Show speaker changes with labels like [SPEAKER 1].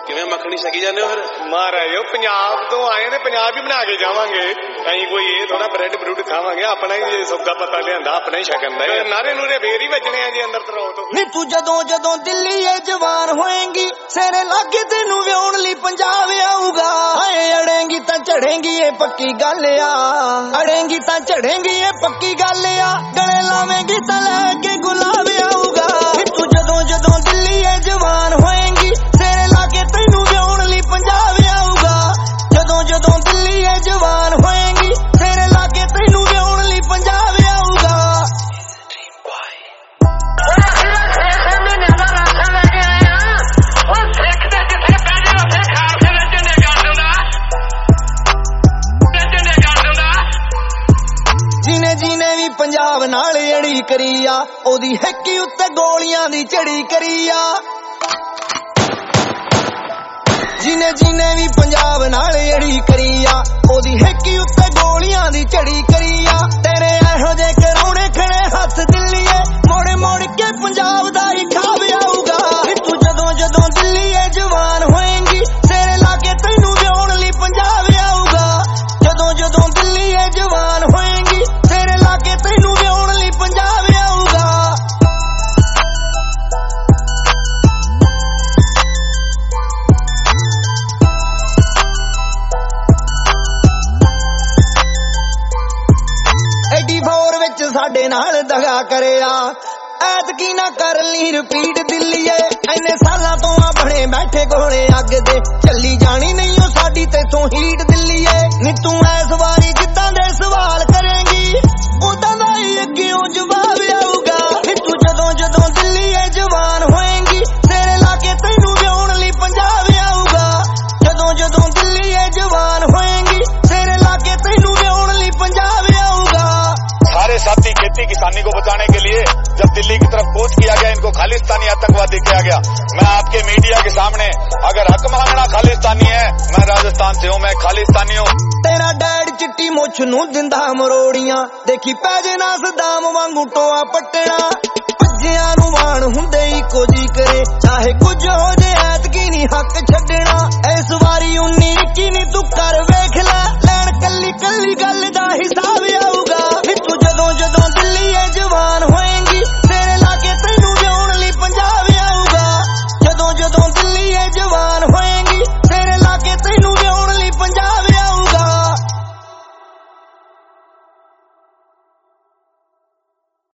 [SPEAKER 1] ਕਿਵੇਂ ਮੱਖਣੀ ਸਕੀ ਜਾਂਦੇ ਹੋ ਫਿਰ?
[SPEAKER 2] ਮਹਾਰਾਜ ਪੰਜਾਬ ਤੋਂ ਆਏ ਨੇ, ਪੰਜਾਬ ਹੀ ਬਣਾ ਕੇ ਜਾਵਾਂਗੇ। ਕहीं ਕੋਈ ਇਹ ਥੋੜਾ ਬ੍ਰੈਡ ਬਰੂਡ ਖਾਵਾਂਗੇ, ਆਪਣਾ ਹੀ ਸੌਦਾ ਪਤਾ ਲਿਆਂਦਾ, ਆਪਣਾ ਹੀ ਛਕਣ ਦਾ। ਨਾਰੇ ਨੂਰੇ ਫੇਰ ਹੀ ਵੱਜਣੇ ਆ ਜੀ ਅੰਦਰ ਤਰੋ ਤੋਂ।
[SPEAKER 3] ਨੀ ਤੂੰ ਜਦੋਂ ਜਦੋਂ ਦਿੱਲੀ ਏ ਜਵਾਨ ਹੋਏਂਗੀ, ਸਿਰੇ ਲਾਗੇ ਤੈਨੂੰ ਵਿਆਉਣ ਲਈ ਪੰਜਾਬ ਆਊਗਾ। ਹਾਏ ਅੜੇਂਗੀ ਤਾਂ ਚੜੇਂਗੀ ਇਹ ਪੱਕੀ ਗੱਲ ਆ, ਅੜੇਂਗੀ ਤਾਂ ਚੜੇਂਗੀ ਇਹ ਪੱਕੀ ਗੱਲ ਆ। ਗਲੇ ਲਾਵੇਂਗੀ ਤਾਂ ਲੈ ਕੇ ਗੁਲਾਬ ਆਊਗਾ। ਨੀ ਤੂੰ ਜਦੋਂ ਜਦੋਂ ਦਿੱਲੀ ਏ ਜਵਾਨ ਹੋਏਂਗੀ, ਸਿਰੇ ਲਾਗੇ ਤੈਨੂੰ ਵਿਆਉਣ ਲਈ ਪੰਜਾਬ ਆਊਗਾ। ਜਦੋਂ ਜਦੋਂ ਦਿੱਲੀ ਏ ਜਵਾਨ ਹੋਏਂਗੀ, ਸਿਰੇ ਲਾਗੇ ਤੈਨੂੰ ਵਿਆਉਣ ਲਈ ਪੰਜਾਬ ਆਊਗਾ। ਜਿਹਨੇ ਵੀ ਪੰਜਾਬ ਨਾਲ ਅੜੀ ਕਰੀ ਆ, ਉਹਦੀ ਹੈਕੀ ਉੱਤੇ ਗੋਲੀਆਂ ਦੀ ਝੜੀ ਕਰੀ ਆ। ਜਿਹਨੇ ਵੀ ਪੰਜਾਬ ਨਾਲ ਅੜੀ ਕਰੀ ਆ, ਉਹਦੀ ਹੈਕੀ ਉੱਤੇ ਗੋਲੀਆਂ ਦੀ ਝੜੀ ਕਰੀ ਆ। ਤੇਰੇ ਇਹੋ ਜਿਹੇ ਕਰਾਉਣੇ ਖੜੇ ਹੱਥ ਦਿੱਲੀਏ, ਮੋੜ ਮੋੜ ਕੇ ਪੰਜਾਬ ਦਾ ਹੀ ਖਾਬ ਆਊਗਾ। ਤੂੰ ਜਦੋਂ ਜਦੋਂ ਦਿੱਲੀ ਏ ਜਵਾਨ ਹੋਏਂਗੀ, ਤੇਰੇ ਲਾਗੇ ਤੈਨੂੰ ਵਿਆਉਣ ਲਈ ਪੰਜਾਬ ਆਊਗਾ। ਜਦੋਂ ਜਦੋਂ ਦਿੱਲੀ ਏ ਜਵਾਨ ਹੋਏਂਗੀ, ਤੇਰੇ ਲਾਗੇ ਤੈਨੂੰ ਵਿਆਉਣ ਲਈ ਪੰਜਾਬ ਆਊਗਾ। '84 ਵਿੱਚ ਸਾਡੇ ਨਾਲ ਦਗਾ ਕਰਿਆ, ਐਤਕੀ ਨਾ ਕਰ ਲਈ ਰਿਪੀਟ ਦਿੱਲੀਏ। ਇੰਨੇ ਸਾਲਾਂ ਤੋਂ ਆ ਬਣੇ ਬੈਠੇ ਕੋਲੇ ਅੱਗ ਦੇ, ਚੱਲੀ ਜਾਣੀ ਨਹੀਂ ਉਹ ਸਾਡੀ ਤੇਥੋਂ ਹੀਟ ਦਿੱਲੀਏ। ਨੀ ਤੂੰ ਇਸ ਵਾਰੀ ਜਿੱਦਾਂ ਦੇ ਸਵਾਲ ਕਰੇਂਗੀ, ਉਦਾਂ ਦਾ ਹੀ ਅੱਗਿਓਂ ਜਵਾਬ ਆਊਗਾ। ਨੀ ਤੂੰ ਜਦੋਂ ਜਦੋਂ ਦਿੱਲੀ ਏ ਜਵਾਨ ਹੋਏਂਗੀ, ਤੇਰੇ ਲਾਗੇ ਤੈਨੂੰ ਵਿਆਉਣ ਲਈ ਪੰਜਾਬ ਆਊਗਾ। ਜਦੋਂ ਜਦੋਂ ਦਿੱਲੀ ਏ ਜਵਾਨ ਹੋਏਂਗੀ, ਤੇਰੇ ਲਾਗੇ ਤੈਨੂੰ ਵਿਆਉਣ ਲਈ ਪੰਜਾਬ ਆਊਗਾ।
[SPEAKER 4] सारे साथी खेती किसानी को बचाने के लिए जब दिल्ली की तरफ कूच किया गया, इनको खालिस्तानी आतंकवादी किया गया। मैं आपके मीडिया के सामने, अगर हक मांगना खालिस्तानी है, मैं राजस्थान से हूँ, मैं खालिस्तानी हूँ।
[SPEAKER 3] तेरा डैड चिट्टी मुछ नू दिंदा मरोड़ियां, देखी पैजना सदाम वांगू टोआ पट्टना। भज्जियां नू वाण हुंदे इको जी करे, चाहे कुछ हो जे ऐतकी नी हक छड्डना। इस वारी